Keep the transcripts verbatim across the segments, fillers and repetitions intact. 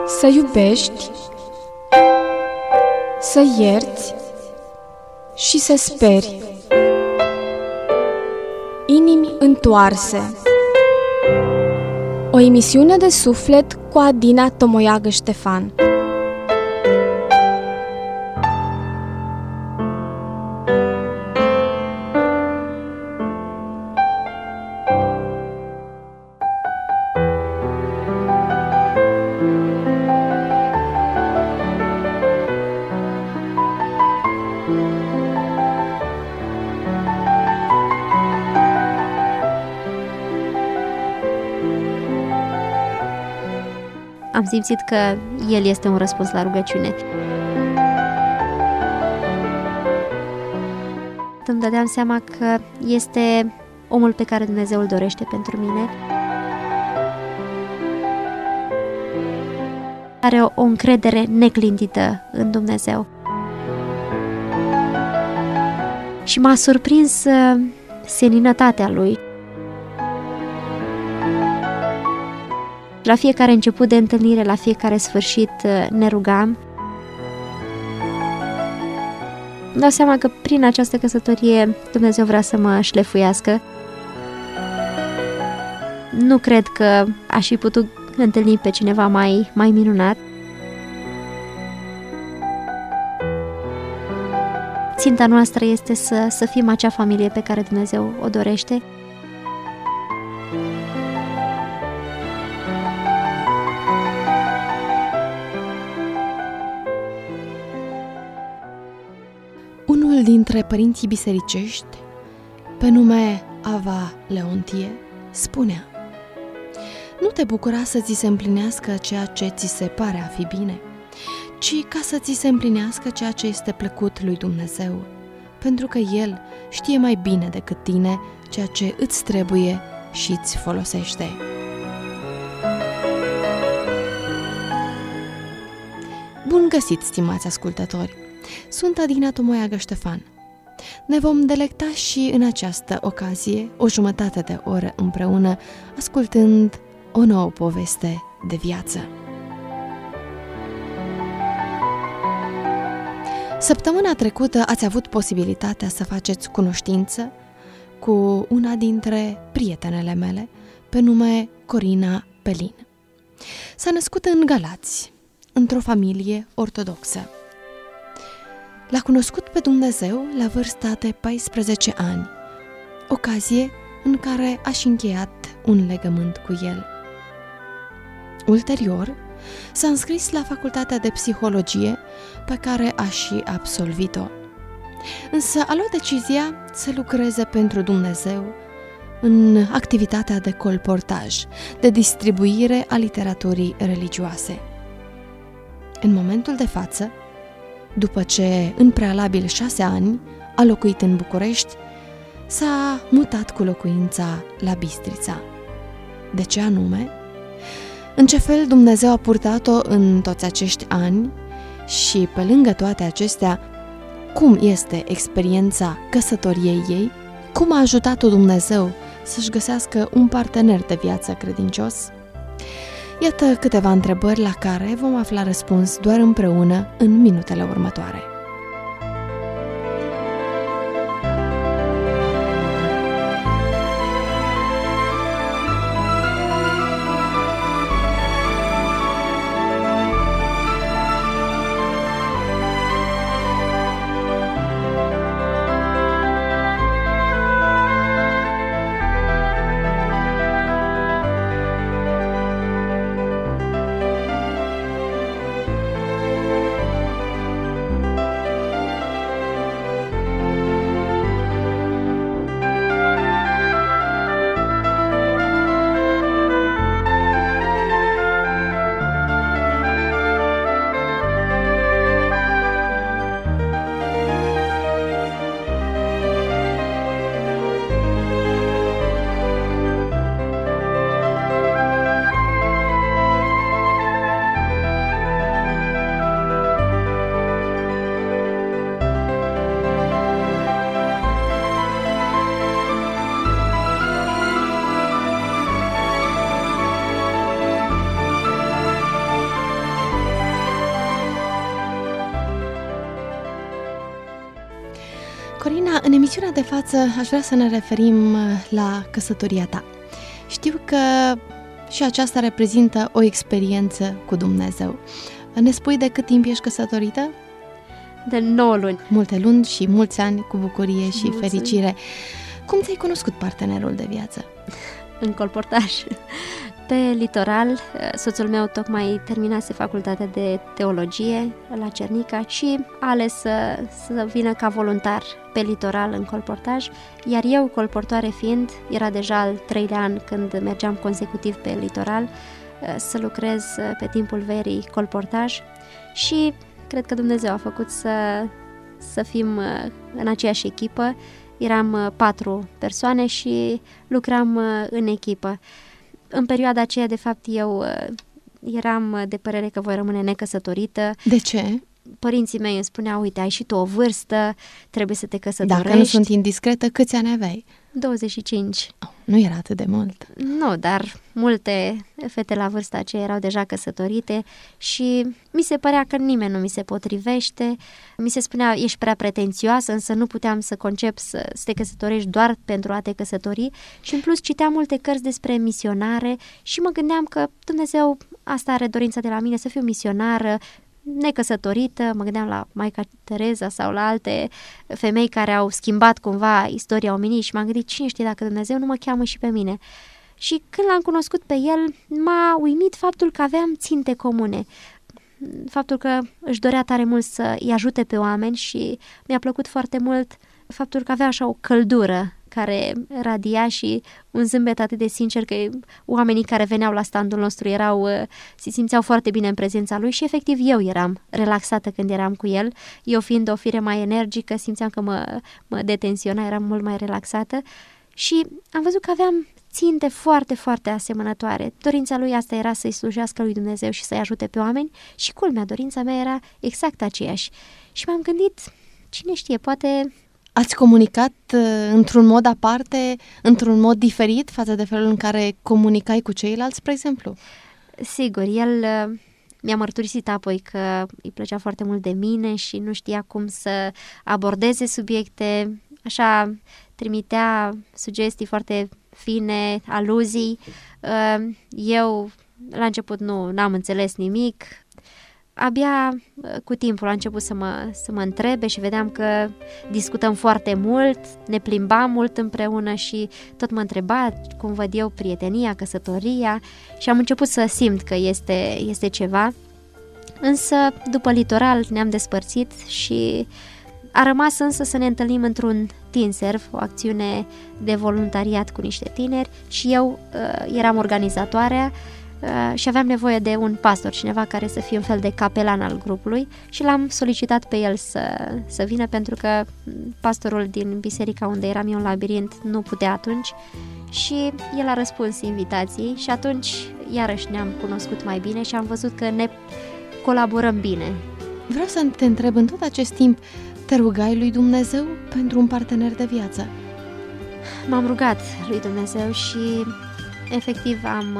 Să iubești, să ierți și să speri. Inimi întoarse. O emisiune de suflet cu Adina Tomoiagă Ștefan. Am simțit că El este un răspuns la rugăciune. Îmi dădeam seama că este omul pe care Dumnezeu îl dorește pentru mine. Are o, o încredere neclintită în Dumnezeu. Și m-a surprins uh, seninătatea Lui. La fiecare început de întâlnire, la fiecare sfârșit, ne rugam. Îmi dau seama că prin această căsătorie Dumnezeu vrea să mă șlefuiască. Nu cred că aș fi putut întâlni pe cineva mai, mai minunat. Ținta noastră este să, să fim acea familie pe care Dumnezeu o dorește. Unul dintre părinții bisericești, pe nume Ava Leontie, spunea: nu te bucura să ți se împlinească ceea ce ți se pare a fi bine, ci ca să ți se împlinească ceea ce este plăcut lui Dumnezeu, pentru că El știe mai bine decât tine ceea ce îți trebuie și îți folosește. Bun găsit, stimați ascultători! Sunt Adina Tomoiagă Ștefan. Ne vom delecta și în această ocazie o jumătate de oră împreună, ascultând o nouă poveste de viață. Săptămâna trecută ați avut posibilitatea să faceți cunoștință cu una dintre prietenele mele, pe nume Corina Pelin. S-a născut în Galați, într-o familie ortodoxă. L-a cunoscut pe Dumnezeu la vârsta de paisprezece ani, ocazie în care a și încheiat un legământ cu El. Ulterior, s-a înscris la facultatea de psihologie, pe care a și absolvit-o. Însă a luat decizia să lucreze pentru Dumnezeu în activitatea de colportaj, de distribuire a literaturii religioase. În momentul de față, după ce, în prealabil șase ani, a locuit în București, s-a mutat cu locuința la Bistrița. De ce anume? În ce fel Dumnezeu a purtat-o în toți acești ani și, pe lângă toate acestea, cum este experiența căsătoriei ei, cum a ajutat-o Dumnezeu să-și găsească un partener de viață credincios? Iată câteva întrebări la care vom afla răspuns doar împreună în minutele următoare. Corina, în emisiunea de față aș vrea să ne referim la căsătoria ta. Știu că și aceasta reprezintă o experiență cu Dumnezeu. Ne spui de cât timp ești căsătorită? De nouă luni. Multe luni și mulți ani cu bucurie și Mulțumim. fericire. Cum ți-ai cunoscut partenerul de viață? În colportaj. Pe litoral, soțul meu tocmai terminase facultatea de teologie la Cernica și a ales să, să vină ca voluntar pe litoral în colportaj, iar eu, colportoare fiind, era deja al treilea an când mergeam consecutiv pe litoral să lucrez pe timpul verii colportaj și cred că Dumnezeu a făcut să, să fim în aceeași echipă. Eram patru persoane și lucram în echipă. În perioada aceea, de fapt, eu eram de părere că voi rămâne necăsătorită. De ce? Părinții mei îmi spuneau, uite, ai și tu o vârstă, trebuie să te căsătorești. Dacă nu sunt indiscretă, câți ani aveai? douăzeci și cinci. Oh, nu era atât de mult. Nu, dar multe fete la vârsta aceea erau deja căsătorite și mi se părea că nimeni nu mi se potrivește. Mi se spunea, ești prea pretențioasă, însă nu puteam să concep să, să te căsătorești doar pentru a te căsători și în plus citeam multe cărți despre misionare și mă gândeam că Dumnezeu asta are dorința de la mine, să fiu misionară, necăsătorită, mă gândeam la Maica Tereza sau la alte femei care au schimbat cumva istoria omeniei și m-am gândit, cine știe dacă Dumnezeu nu mă cheamă și pe mine. Și când l-am cunoscut pe el, m-a uimit faptul că aveam ținte comune, faptul că își dorea tare mult să îi ajute pe oameni și mi-a plăcut foarte mult faptul că avea așa o căldură care radia și un zâmbet atât de sincer că oamenii care veneau la standul nostru erau, se simțeau foarte bine în prezența lui și efectiv eu eram relaxată când eram cu el. Eu fiind o fire mai energică, simțeam că mă, mă detensiona, eram mult mai relaxată și am văzut că aveam ținte foarte, foarte asemănătoare. Dorința lui asta era să-i slujească lui Dumnezeu și să-i ajute pe oameni și culmea, dorința mea era exact aceeași. Și m-am gândit, cine știe, poate... Ați comunicat uh, într-un mod aparte, într-un mod diferit față de felul în care comunicai cu ceilalți, spre exemplu? Sigur, el uh, mi-a mărturisit apoi că îi plăcea foarte mult de mine și nu știa cum să abordeze subiecte, așa trimitea sugestii foarte fine, aluzii. Uh, eu la început nu n-am înțeles nimic. Abia cu timpul a început să mă, să mă întrebe și vedeam că discutăm foarte mult, ne plimbam mult împreună și tot mă întreba cum văd eu prietenia, căsătoria și am început să simt că este, este ceva. Însă după litoral ne-am despărțit și a rămas însă să ne întâlnim într-un tinserv, o acțiune de voluntariat cu niște tineri și eu uh, eram organizatoarea și aveam nevoie de un pastor, cineva care să fie un fel de capelan al grupului și l-am solicitat pe el să, să vină pentru că pastorul din biserica unde eram eu în labirint nu putea atunci și el a răspuns invitației și atunci iarăși ne-am cunoscut mai bine și am văzut că ne colaborăm bine. Vreau să te întreb, în tot acest timp te rugai lui Dumnezeu pentru un partener de viață? M-am rugat lui Dumnezeu și efectiv am...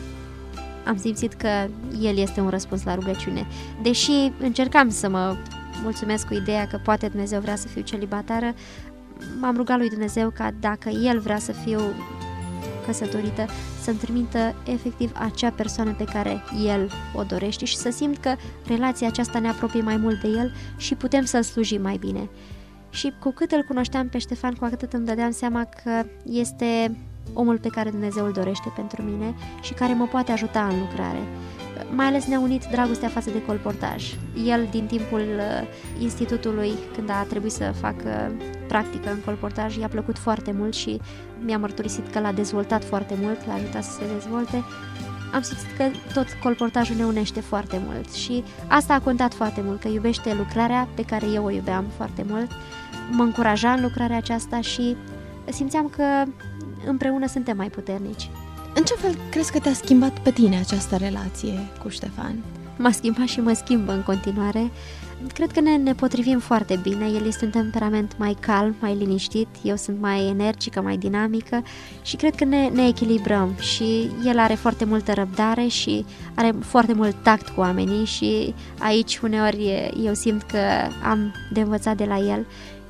Am simțit că El este un răspuns la rugăciune. Deși încercam să mă mulțumesc cu ideea că poate Dumnezeu vrea să fiu celibatară, m-am rugat lui Dumnezeu ca dacă El vrea să fiu căsătorită, să-mi trimită efectiv acea persoană pe care El o dorește și să simt că relația aceasta ne apropie mai mult de El și putem să-L slujim mai bine. Și cu cât îl cunoșteam pe Ștefan, cu atât îmi dădeam seama că este omul pe care Dumnezeu îl dorește pentru mine și care mă poate ajuta în lucrare. Mai ales ne-a unit dragostea față de colportaj. El, din timpul uh, institutului, când a trebuit să facă practică în colportaj, i-a plăcut foarte mult și mi-a mărturisit că l-a dezvoltat foarte mult, l-a ajutat să se dezvolte. Am simțit că tot colportajul ne unește foarte mult și asta a contat foarte mult, că iubește lucrarea pe care eu o iubeam foarte mult, mă încuraja în lucrarea aceasta și simțeam că împreună suntem mai puternici. În ce fel crezi că te-a schimbat pe tine această relație cu Ștefan? M-a schimbat și mă schimbă în continuare. Cred că ne, ne potrivim foarte bine. El este un temperament mai calm, mai liniștit, eu sunt mai energică, mai dinamică și cred că ne, ne echilibrăm și el are foarte multă răbdare și are foarte mult tact cu oamenii și aici uneori eu simt că am de învățat de la el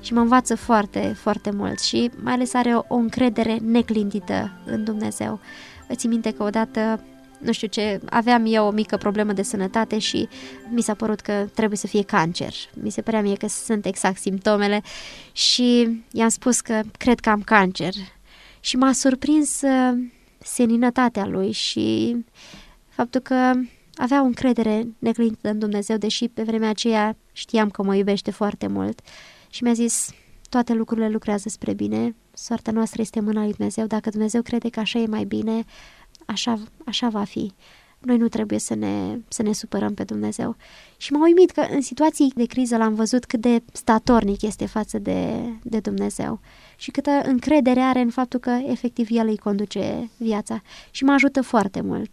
și mă învață foarte, foarte mult și mai ales are o, o încredere neclintită în Dumnezeu. Țin minte că odată, nu știu ce, aveam eu o mică problemă de sănătate și mi s-a părut că trebuie să fie cancer. Mi se părea mie că sunt exact simptomele și i-am spus că cred că am cancer. Și m-a surprins seninătatea lui și faptul că avea o încredere neclintită în Dumnezeu, deși pe vremea aceea știam că mă iubește foarte mult. Și mi-a zis, toate lucrurile lucrează spre bine, soarta noastră este în mâna lui Dumnezeu, dacă Dumnezeu crede că așa e mai bine, așa, așa va fi. Noi nu trebuie să ne, să ne supărăm pe Dumnezeu. Și m-a uimit că în situații de criză l-am văzut cât de statornic este față de, de Dumnezeu și câtă încredere are în faptul că efectiv El îi conduce viața și mă ajută foarte mult.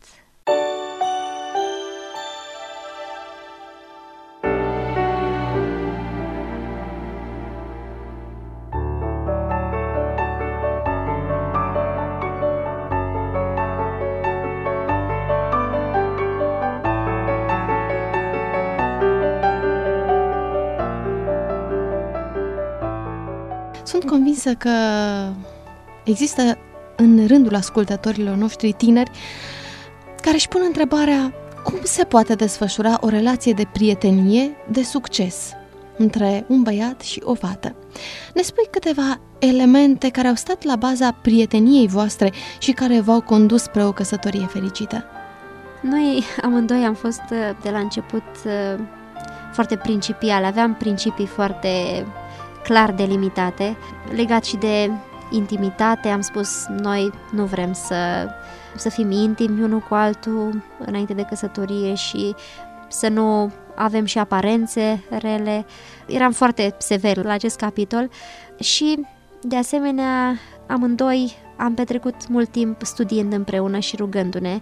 Sunt convinsă că există în rândul ascultătorilor noștri tineri care își pun întrebarea cum se poate desfășura o relație de prietenie de succes între un băiat și o fată. Ne spui câteva elemente care au stat la baza prieteniei voastre și care v-au condus spre o căsătorie fericită? Noi amândoi am fost de la început foarte principiale, aveam principii foarte clar delimitate, legat și de intimitate. Am spus, noi nu vrem să, să fim intimi unul cu altul înainte de căsătorie și să nu avem și aparențe rele. Eram foarte severi la acest capitol și, de asemenea, amândoi am petrecut mult timp studiind împreună și rugându-ne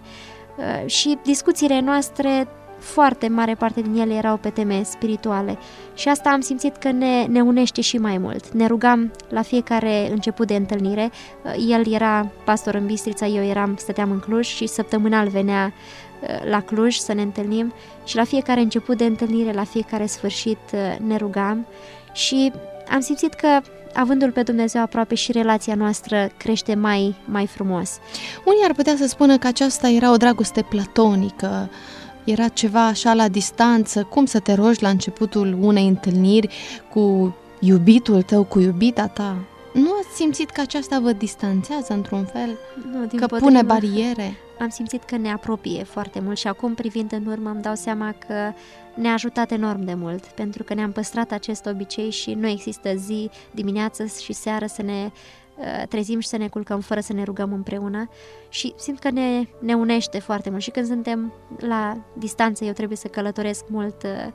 și discuțiile noastre, foarte mare parte din ele erau pe teme spirituale și asta am simțit că ne, ne unește și mai mult. Ne rugam la fiecare început de întâlnire. El era pastor în Bistrița, eu eram, stăteam în Cluj și săptămânal venea la Cluj să ne întâlnim și la fiecare început de întâlnire, la fiecare sfârșit ne rugam și am simțit că, avându-L pe Dumnezeu aproape, și relația noastră crește mai, mai frumos. Unii ar putea să spună că aceasta era o dragoste platonică, era ceva așa la distanță, cum să te rogi la începutul unei întâlniri cu iubitul tău, cu iubita ta. Nu ați simțit că aceasta vă distanțează într-un fel? Nu, din că potrivă, pune bariere? Am simțit că ne apropie foarte mult și acum, privind în urmă, îmi dau seama că ne-a ajutat enorm de mult, pentru că ne-am păstrat acest obicei și nu există zi, dimineață și seară să ne trezim și să ne culcăm fără să ne rugăm împreună și simt că ne, ne unește foarte mult și când suntem la distanță, eu trebuie să călătoresc mult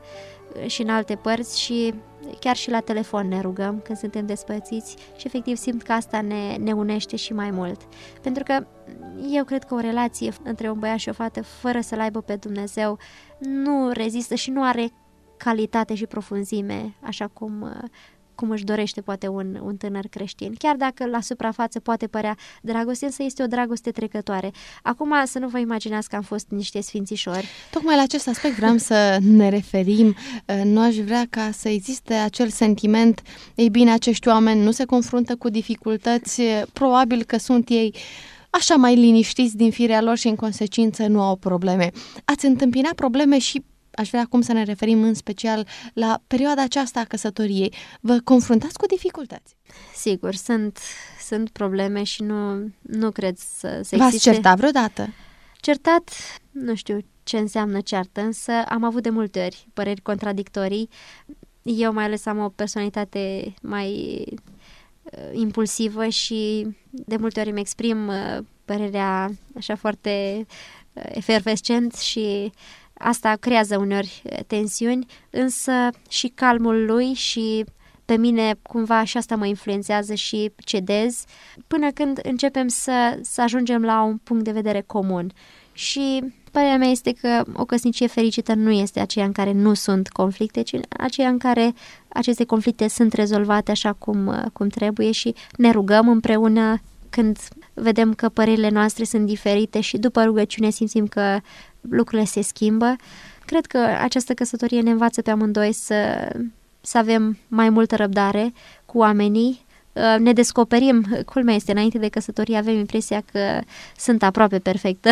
și în alte părți și chiar și la telefon ne rugăm când suntem despărțiți și efectiv simt că asta ne, ne unește și mai mult, pentru că eu cred că o relație între un băiat și o fată fără să-L aibă pe Dumnezeu nu rezistă și nu are calitate și profunzime așa cum cum își dorește poate un, un tânăr creștin. Chiar dacă la suprafață poate părea dragoste, însă este o dragoste trecătoare. Acum să nu vă imaginați că am fost niște sfințișori. Tocmai la acest aspect vreau să ne referim. Nu aș vrea ca să existe acel sentiment, ei bine, acești oameni nu se confruntă cu dificultăți, probabil că sunt ei așa mai liniștiți din firea lor și în consecință nu au probleme. Ați întâmpinat probleme și aș vrea acum să ne referim în special la perioada aceasta a căsătoriei. Vă confruntați cu dificultăți? Sigur, sunt, sunt probleme și nu, nu cred să, să V-ați existe... certat vreodată? Certat, nu știu ce înseamnă ceartă, însă am avut de multe ori păreri contradictorii. Eu mai ales am o personalitate mai uh, impulsivă și de multe ori îmi exprim uh, părerea așa foarte uh, efervescent și asta creează uneori tensiuni, însă și calmul lui și pe mine cumva și asta mă influențează și cedez până când începem să, să ajungem la un punct de vedere comun. Și părerea mea este că o căsnicie fericită nu este aceea în care nu sunt conflicte, ci aceea în care aceste conflicte sunt rezolvate așa cum, cum trebuie și ne rugăm împreună când vedem că părerile noastre sunt diferite și după rugăciune simțim că lucrurile se schimbă. Cred că această căsătorie ne învață pe amândoi să, să avem mai multă răbdare cu oamenii, ne descoperim, culmea este, înainte de căsătorie avem impresia că sunt aproape perfectă,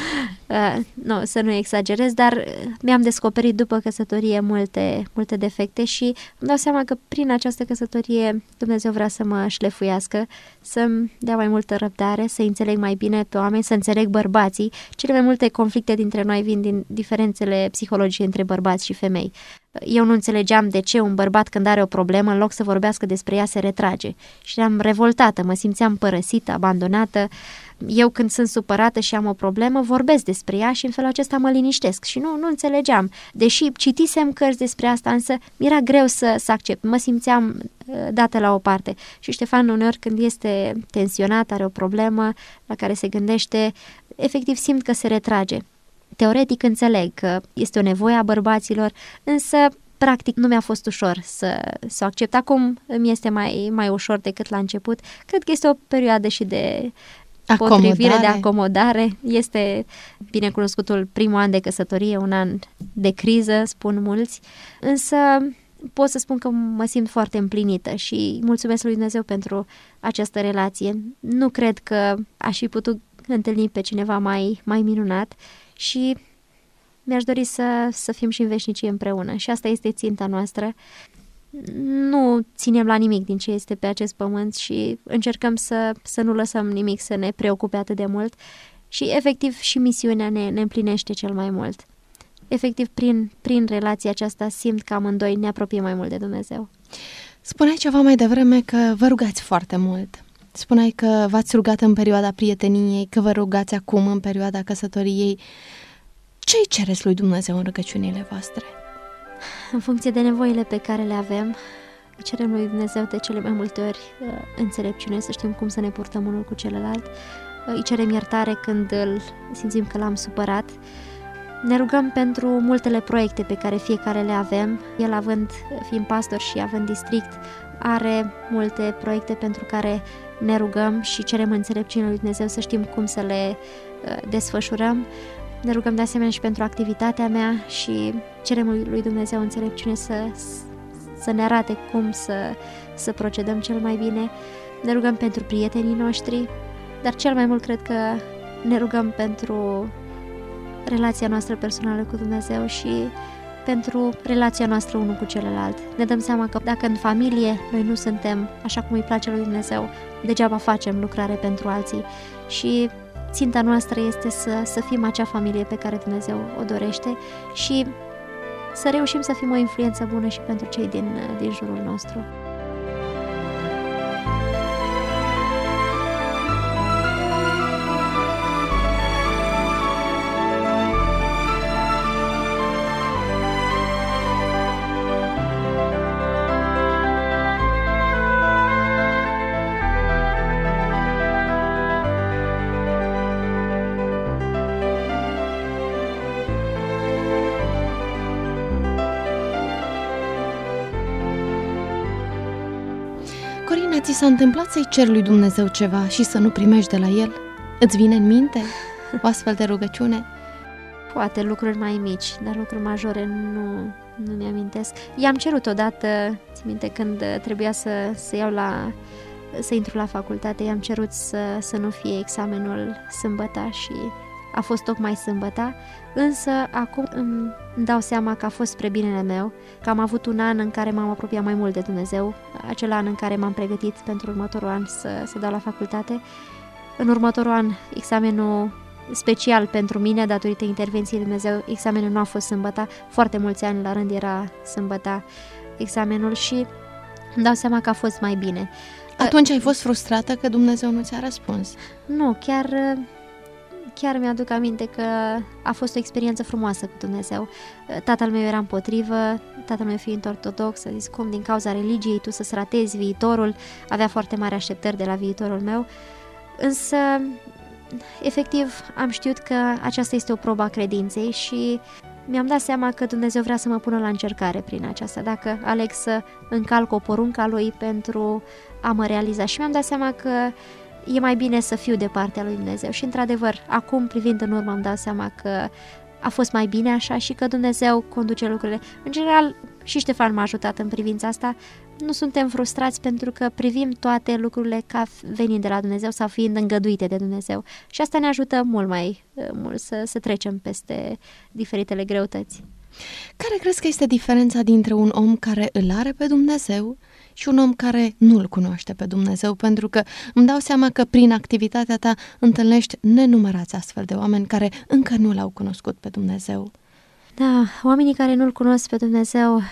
nu, să nu exagerez, dar mi-am descoperit după căsătorie multe, multe defecte și îmi dau seama că prin această căsătorie Dumnezeu vrea să mă șlefuiască, să-mi dea mai multă răbdare, să înțeleg mai bine pe oameni, să înțeleg bărbații. Cele mai multe conflicte dintre noi vin din diferențele psihologice între bărbați și femei. Eu nu înțelegeam de ce un bărbat când are o problemă, în loc să vorbească despre ea, se retrage. Și eram revoltată, mă simțeam părăsită, abandonată. Eu când sunt supărată și am o problemă, vorbesc despre ea și în felul acesta mă liniștesc. Și nu, nu înțelegeam. Deși citisem cărți despre asta, însă mi-era greu să, să accept. Mă simțeam uh, dată la o parte. Și Ștefan uneori când este tensionat, are o problemă la care se gândește, efectiv simt că se retrage. Teoretic înțeleg că este o nevoie a bărbaților, însă practic nu mi-a fost ușor să, să o accept. Acum îmi este mai, mai ușor decât la început. Cred că este o perioadă și de acomodare. potrivire, de acomodare. Este binecunoscutul primul an de căsătorie, un an de criză, spun mulți, însă pot să spun că mă simt foarte împlinită și mulțumesc lui Dumnezeu pentru această relație. Nu cred că aș fi putut întâlni pe cineva mai, mai minunat și mi-aș dori să, să fim și în veșnicie împreună. Și asta este ținta noastră. Nu ținem la nimic din ce este pe acest pământ și încercăm să, să nu lăsăm nimic să ne preocupe atât de mult și efectiv și misiunea ne, ne împlinește cel mai mult. Efectiv, prin, prin relația aceasta simt că amândoi ne apropiem mai mult de Dumnezeu. Spuneai ceva mai devreme că vă rugați foarte mult. Spuneai că v-ați rugat în perioada prieteniei, că vă rugați acum în perioada căsătoriei. Ce-i cereți lui Dumnezeu în rugăciunile voastre? În funcție de nevoile pe care le avem, cerem lui Dumnezeu de cele mai multe ori înțelepciune, să știm cum să ne purtăm unul cu celălalt. Îi cerem iertare când îl simțim că l-am supărat. Ne rugăm pentru multele proiecte pe care fiecare le avem. El, având, fiind pastor și având district, are multe proiecte pentru care ne rugăm și cerem înțelepciunea lui Dumnezeu să știm cum să le desfășurăm. Ne rugăm de asemenea și pentru activitatea mea și cerem lui Dumnezeu înțelepciune să, să ne arate cum să, să procedăm cel mai bine. Ne rugăm pentru prietenii noștri, dar cel mai mult cred că ne rugăm pentru relația noastră personală cu Dumnezeu și pentru relația noastră unul cu celălalt. Ne dăm seama că dacă în familie noi nu suntem așa cum îi place lui Dumnezeu, degeaba facem lucrare pentru alții și ținta noastră este să, să fim acea familie pe care Dumnezeu o dorește și să reușim să fim o influență bună și pentru cei din, din jurul nostru. Corina, ți s-a întâmplat să-i ceri lui Dumnezeu ceva și să nu primești de la El? Îți vine în minte o astfel de rugăciune? Poate lucruri mai mici, dar lucruri majore nu, nu mi-amintesc. I-am cerut odată, ți minte, când trebuia să, să iau la, să intru la facultate, i-am cerut să, să nu fie examenul sâmbăta și a fost tocmai sâmbăta, însă acum îmi dau seama că a fost spre binele meu, că am avut un an în care m-am apropiat mai mult de Dumnezeu, acel an în care m-am pregătit pentru următorul an să, să dau la facultate. În următorul an, examenul special pentru mine, datorită intervenției lui Dumnezeu, examenul nu a fost sâmbăta, foarte mulți ani la rând era sâmbăta examenul și îmi dau seama că a fost mai bine. Atunci ai fost frustrată că Dumnezeu nu ți-a răspuns? Nu, chiar... Chiar mi-aduc aminte că a fost o experiență frumoasă cu Dumnezeu. Tatăl meu era împotrivă, tatăl meu fiind ortodox, a zis cum din cauza religiei tu să-ți ratezi viitorul, avea foarte mari așteptări de la viitorul meu, însă efectiv am știut că aceasta este o probă a credinței și mi-am dat seama că Dumnezeu vrea să mă pună la încercare prin aceasta, dacă aleg să încalc o poruncă a Lui pentru a mă realiza. Și mi-am dat seama că e mai bine să fiu de partea lui Dumnezeu și, într-adevăr, acum, privind în urmă, îmi dau seama că a fost mai bine așa și că Dumnezeu conduce lucrurile. În general, și Ștefan m-a ajutat în privința asta, nu suntem frustrați pentru că privim toate lucrurile ca venind de la Dumnezeu sau fiind îngăduite de Dumnezeu. Și asta ne ajută mult mai mult să, să trecem peste diferitele greutăți. Care crezi că este diferența dintre un om care îl are pe Dumnezeu și un om care nu-L cunoaște pe Dumnezeu? Pentru că îmi dau seama că prin activitatea ta întâlnești nenumărați astfel de oameni care încă nu L-au cunoscut pe Dumnezeu. Da, oamenii care nu-L cunosc pe Dumnezeu,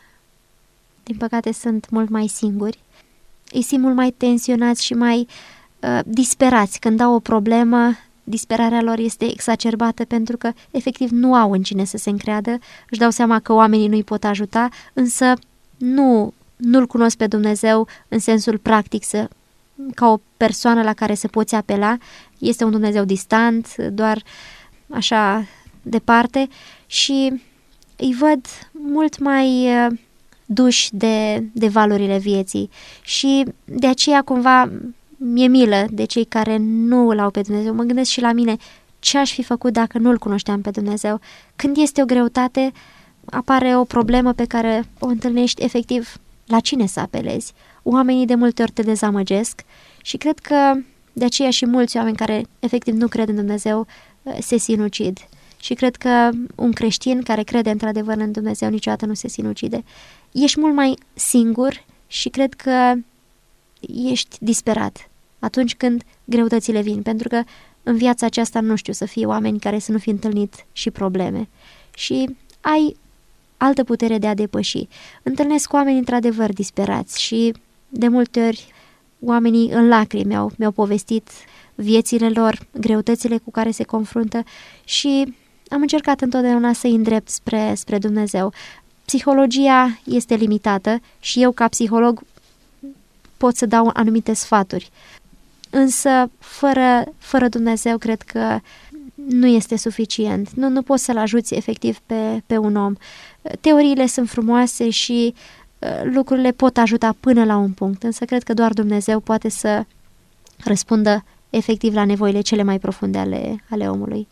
din păcate, sunt mult mai singuri. Îi simt mult mai tensionați și mai uh, disperați. Când au o problemă, disperarea lor este exacerbată pentru că efectiv nu au în cine să se încreadă. Își dau seama că oamenii nu îi pot ajuta, însă nu, nu-L cunosc pe Dumnezeu în sensul practic, să, ca o persoană la care se poți apela. Este un Dumnezeu distant, doar așa departe, și îi văd mult mai uh, duși de, de valorile vieții și de aceea cumva mi-e milă de cei care nu îl au pe Dumnezeu. Mă gândesc și la mine, ce aș fi făcut dacă nu îl cunoșteam pe Dumnezeu? Când este o greutate, apare o problemă pe care o întâlnești, efectiv, la cine să apelezi? Oamenii de multe ori te dezamăgesc și cred că de aceea și mulți oameni care efectiv nu cred în Dumnezeu se sinucid. Și cred că un creștin care crede într-adevăr în Dumnezeu niciodată nu se sinucide. Ești mult mai singur și cred că ești disperat atunci când greutățile vin, pentru că în viața aceasta nu știu să fie oameni care să nu fi întâlnit și probleme. Și ai altă putere de a depăși. Întâlnesc oameni într-adevăr disperați și de multe ori oamenii în lacrimi mi-au, mi-au povestit viețile lor, greutățile cu care se confruntă și am încercat întotdeauna să-i îndrept spre, spre Dumnezeu. Psihologia este limitată și eu ca psiholog pot să dau anumite sfaturi, însă fără, fără Dumnezeu cred că nu este suficient. Nu, nu poți să-l ajuți efectiv pe, pe un om. Teoriile sunt frumoase și uh, lucrurile pot ajuta până la un punct, însă cred că doar Dumnezeu poate să răspundă efectiv la nevoile cele mai profunde ale, ale omului.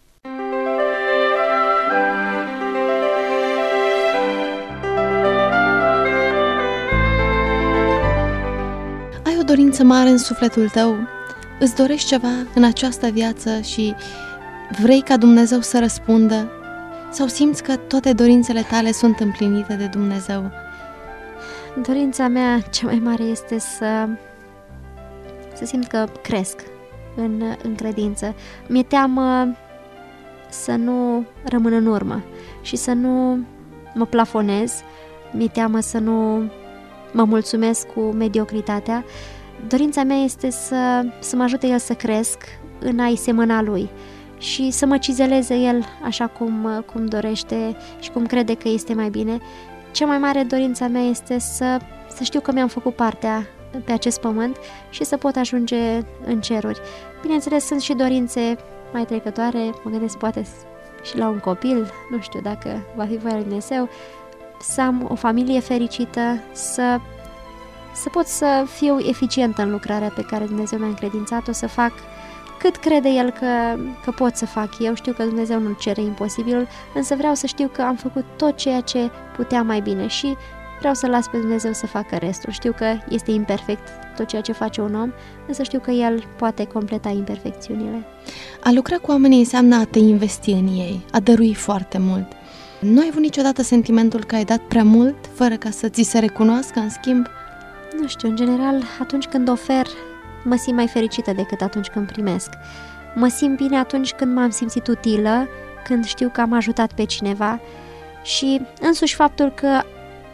O dorință mare în sufletul tău, îți dorești ceva în această viață și vrei ca Dumnezeu să răspundă sau simți că toate dorințele tale sunt împlinite de Dumnezeu? Dorința mea cea mai mare este să, să simt că cresc în, în credință. Mi-e teamă să nu rămân în urmă și să nu mă plafonez, mi-e teamă să nu mă mulțumesc cu mediocritatea. Dorința mea este să, să mă ajute El să cresc în a-i semăna Lui și să mă cizeleze El așa cum, cum dorește și cum crede că este mai bine. Cea mai mare dorința mea este să, să știu că mi-am făcut partea pe acest pământ și să pot ajunge în ceruri. Bineînțeles, sunt și dorințe mai trecătoare, mă gândesc poate și la un copil, nu știu dacă va fi voia lui Dumnezeu, să am o familie fericită, să, să pot să fiu eficientă în lucrarea pe care Dumnezeu mi-a încredințat-o, să fac cât crede El că, că pot să fac eu. Știu că Dumnezeu nu cere imposibilul, însă vreau să știu că am făcut tot ceea ce puteam mai bine și vreau să las pe Dumnezeu să facă restul. Știu că este imperfect tot ceea ce face un om, însă știu că El poate completa imperfecțiunile. A lucra cu oamenii înseamnă a te investi în ei, a dărui foarte mult. Nu ai avut niciodată sentimentul că ai dat prea mult fără ca să ți se recunoască în schimb? Nu știu, în general, atunci când ofer, mă simt mai fericită decât atunci când primesc. Mă simt bine atunci când m-am simțit utilă, când știu că am ajutat pe cineva și însuși faptul că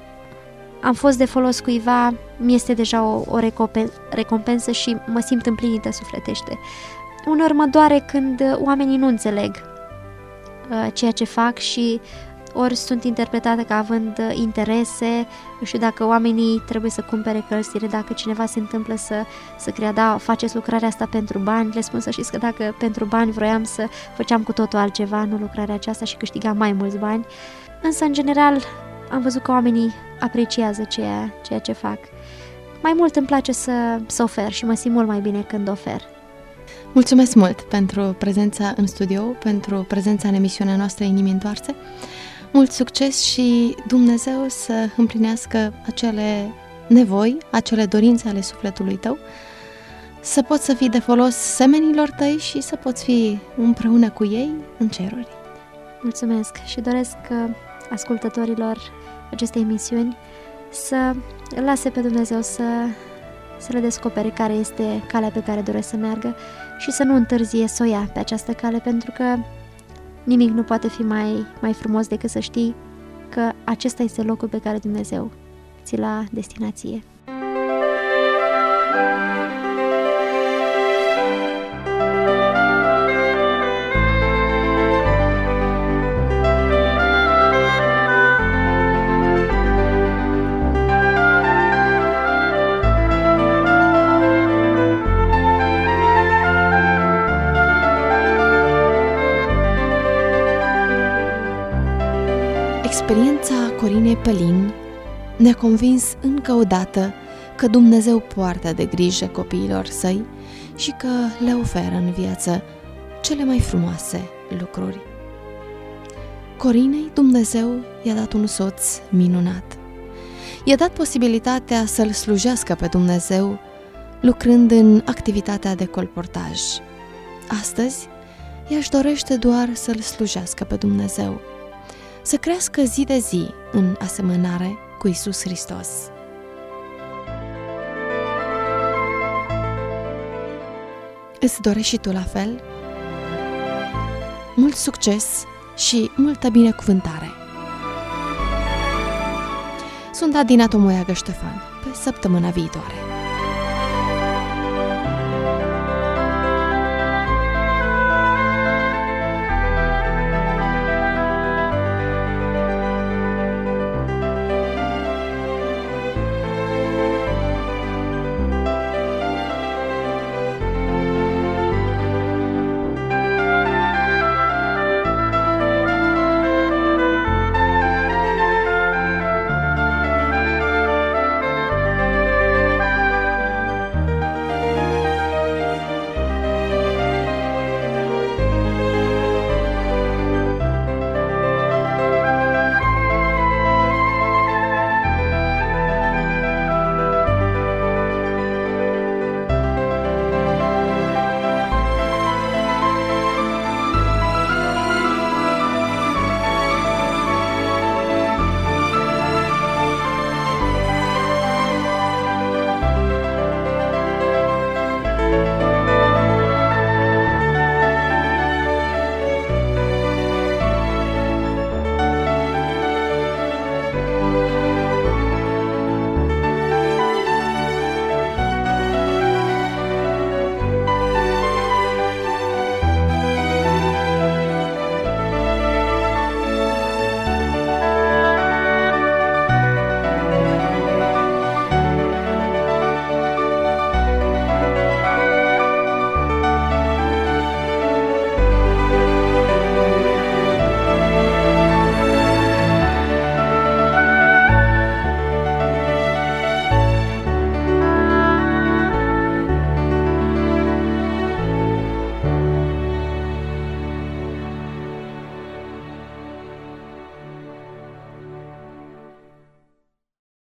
am fost de folos cuiva mi-este deja o, o recompensă și mă simt împlinită sufletește. Uneori mă doare când oamenii nu înțeleg uh, ceea ce fac și ori sunt interpretate ca având interese, nu știu dacă oamenii trebuie să cumpere cărțile, dacă cineva se întâmplă să, să crea, da, faceți lucrarea asta pentru bani, le spun să știți că dacă pentru bani vroiam să făceam cu totul altceva, nu lucrarea aceasta și câștigam mai mulți bani, însă în general am văzut că oamenii apreciază ceea, ceea ce fac. Mai mult îmi place să, să ofer și mă simt mult mai bine când ofer. Mulțumesc mult pentru prezența în studio, pentru prezența în emisiunea noastră Inimi Întoarse. Mult succes și Dumnezeu să împlinească acele nevoi, acele dorințe ale sufletului tău, să poți să fii de folos semenilor tăi și să poți fi împreună cu ei în ceruri. Mulțumesc și doresc ascultătorilor acestei emisiuni să lase pe Dumnezeu să, să le descopere care este calea pe care doresc să meargă și să nu întârzie să o ia pe această cale, pentru că nimic nu poate fi mai, mai frumos decât să știi că acesta este locul pe care Dumnezeu ți l-a destinație. Experiența Corinei Pelin ne-a convins încă o dată că Dumnezeu poartă de grijă copiilor săi și că le oferă în viață cele mai frumoase lucruri. Corinei Dumnezeu i-a dat un soț minunat. I-a dat posibilitatea să-L slujească pe Dumnezeu lucrând în activitatea de colportaj. Astăzi, ea își dorește doar să-L slujească pe Dumnezeu, să crească zi de zi în asemănare cu Iisus Hristos. Îți dorești și tu la fel? Mult succes și multă binecuvântare! Sunt Adina Tomoiagă Ștefan, pe săptămâna viitoare.